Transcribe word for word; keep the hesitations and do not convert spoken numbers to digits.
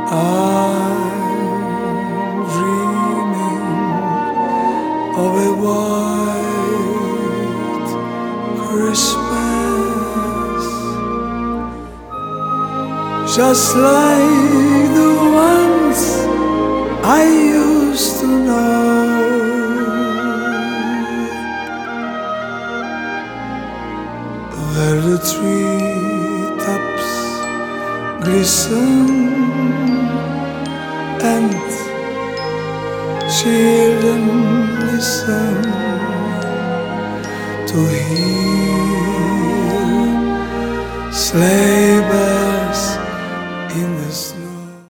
I'm dreaming of a white Christmas, just like the ones I used to know, where the treetops glisten and cheer and listen to hear sleigh bells